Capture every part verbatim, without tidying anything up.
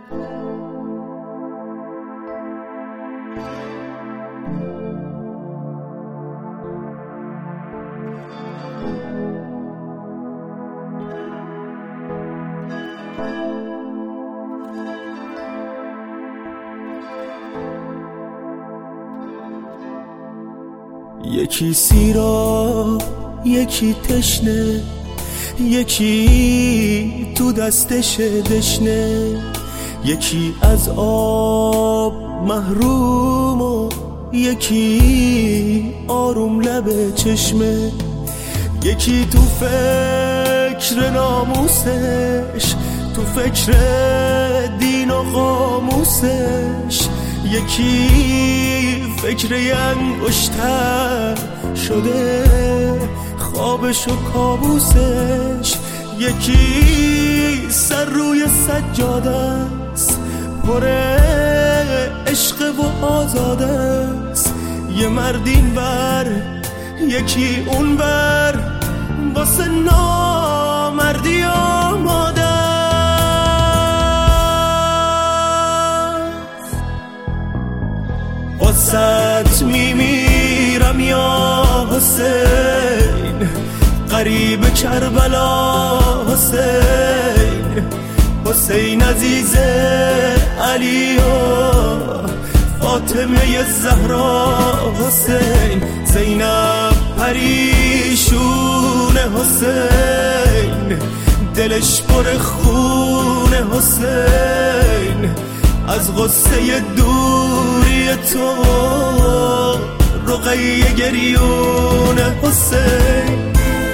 یکی سیراب، یکی تشنه، یکی تو دستش دشنه، یکی از آب محروم و یکی آروم لب چشمه، یکی تو فکر ناموسش، تو فکر دین و قاموسش، یکی فکر انگشتر شده خوابش و کابوسش، یکی سر روی سجاده است پر عشق و آزاده است، یه مرد این بر یکی اون بر واسه نامردی آماده است. واسط میمیرم یا حسین، غریب کربلا حسین، حسین عزیز علی و فاطمه زهرا حسین، زینب پریشون حسین، دلش پر خون حسین، از غصه دوری تو رقیه گریون حسین.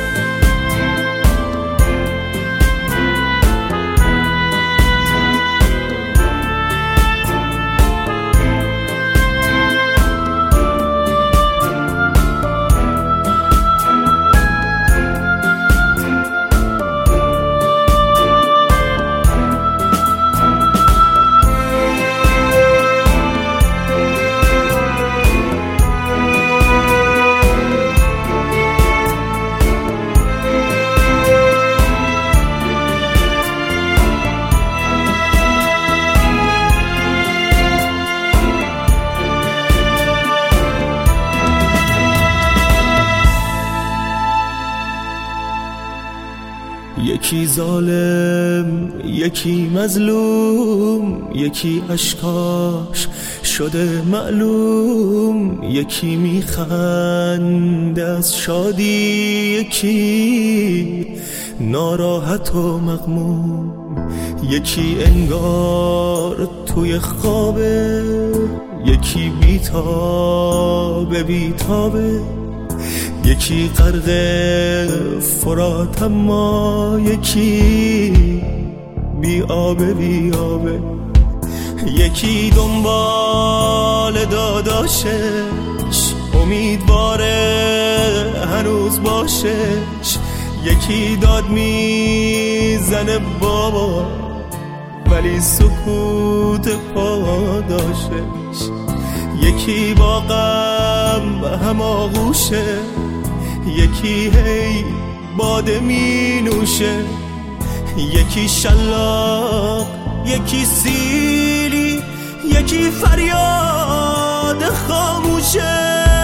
یکی ظالم، یکی مظلوم، یکی اشکاش شده معلوم، یکی میخنده از شادی، یکی ناراحت و مغموم، یکی انگار توی خوابه، یکی بیتابه بیتابه، یکی غرق فرات اما یکی بی آبه بی آبه، یکی دنبال داداشش امیدواره هنوز باشش، یکی داد میزنه بابا ولی سکوت پاداشش، یکی با غم هماغوشه، یکی هی باده می نوشه، یکی شلاق، یکی سیلی، یکی فریاد خاموشه.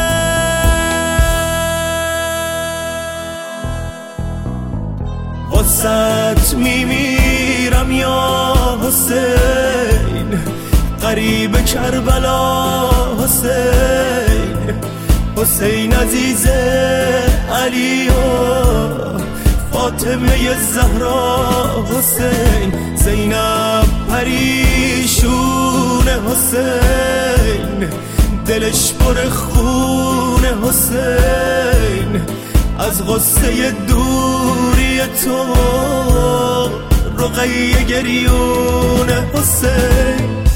واسط میمیرم یا حسین، غریب کربلا حسین، حسین عزیز علی و فاطمه زهرا حسین، زینب پریشون حسین، دلش پر خون حسین، از غصه دوری تو رقیه گریون حسین.